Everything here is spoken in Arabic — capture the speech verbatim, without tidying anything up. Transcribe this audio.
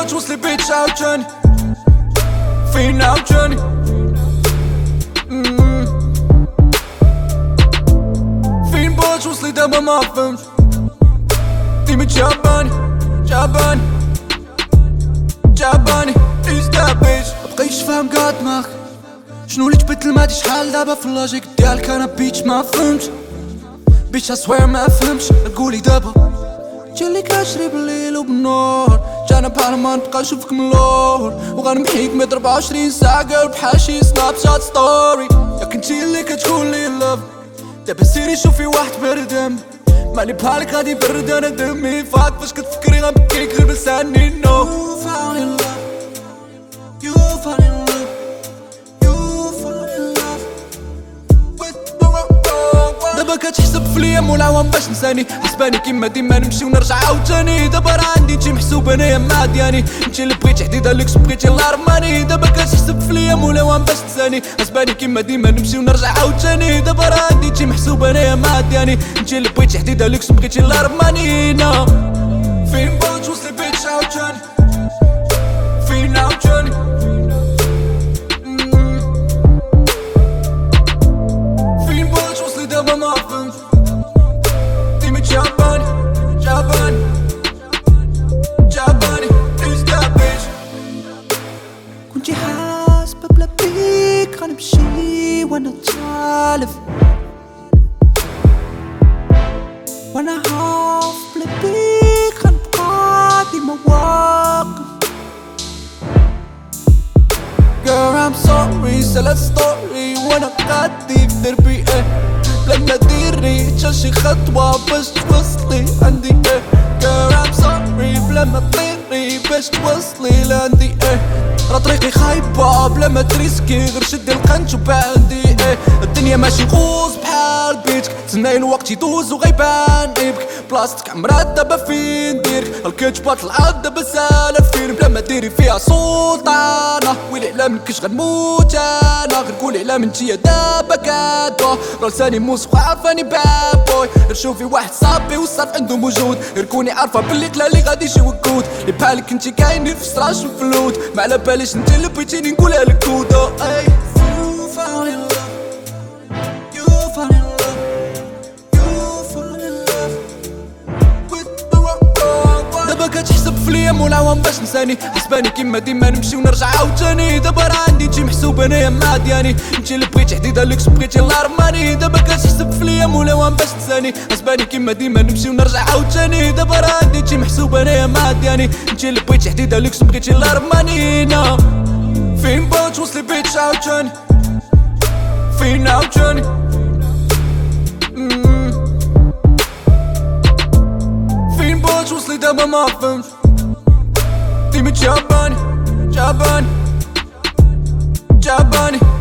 توصلي بيتش عاوتاني فين عاوتاني فين بغا توصلي دابا ما فهمتش ديما جاباني جاباني جاباني إزدا بيش مبقيتش فاهم قا دماغك شنو لي تبدل مادي شحال دابا في اللوجيك ديالك انا بيتش ما فهمتش بيتش اسوير ما فهمتش نقولي دابا جالي كاشري بالليل وبالنور جانا بحال ما نبقى نشوفك من اللور وغنمحيك مية ربعة وعشرين ساعة قال بحال شي سناب شات ستوري يا كنتي اللي كتقول لي لاف دابا سيري شوفي واحد بردم مالي بحالك غادي برد انا دمي فاك فاش كتفكري غنبكيك غير بلساني نو You fall in love You fall in love You fall in love دابا كتحسب فيا مول العوام باش نساني حسباني كيما ديما نمشي ونرجع عاوتاني دابا راه عندي انتي محسوب انايا مع دياني انتي اللي بغيتي حديدة لوكس بغيتي الارماني دابا كتحسب فيا مول العوام باش نساني حسباني كيما ديما نمشي ونرجع عاوتاني دابا راه عندي انتي محسوب انايا مع دياني انتي اللي بغيتي حديدة لوكس بغيتي الارماني نا فين بغا توصلي بيتش عاوتاني فين عاوتاني فين بغا توصلي دابا ما فهمتش ديما جاباني جاباني جاباني إزدا بيش كنتي حاسبة بلا بيك غنمشي وانا تالف وانا عارف بلا بيك غنبقى ديما واقف Girl I'm sorry سالات ستوري وانا غادي في دربي ايه بلا ما ديري حتى شي خطوة باش توصلي عندي ايه Girl I'm sorry بلا ما تطيري باش توصلي لعندي ايه راه طريقي خايبة بلا ما تريسكي غير شدي القنت وبعندي ايه الدنيا ماشي غوز بحال بيتك تسناي الوقت يدوز وغيبان عيبك بلاصتك عمرها دابا فين ديرك الكيتشبا طلعت دابا سالة فين بلا ما ديري فيها سلطانة ويلي على منكش غنموت انا غير قولي على منتيا دابا كادو راه لساني موسخ وعارفاني باد بوي غير شوفي واحد صاحبي والصرف عنده موجود غير كوني عارفة بلي قلالي غادي يجي وقود اللي بحالك انتي كاينين في سراش وفلود ما على باليش انتي اللي بغيتيني نقولها لك كودو اي You fall in love You fall in love You fall in love دابا كتحسب فيا مول العوام باش نساني حسباني كيما ديما نمشي ونرجع عاوتاني دابا راه عندي انتي محسوب انايا مع دياني انتي اللي بغيتي حديدة لوكس بغيتي الارماني دابا كتحسب فيا مول العوام باش نساني حسباني كيما ديما نمشي ونرجع عاوتاني دابا راه عندي انتي محسوب انايا مع دياني انتي اللي بغيتي حديدة لوكس بغيتي الارماني نا فين بغا توصلي بيتش عاوتاني فين عاوتاني فين بغا توصلي دابا ما فهمتش ديما جاباني جاباني جاباني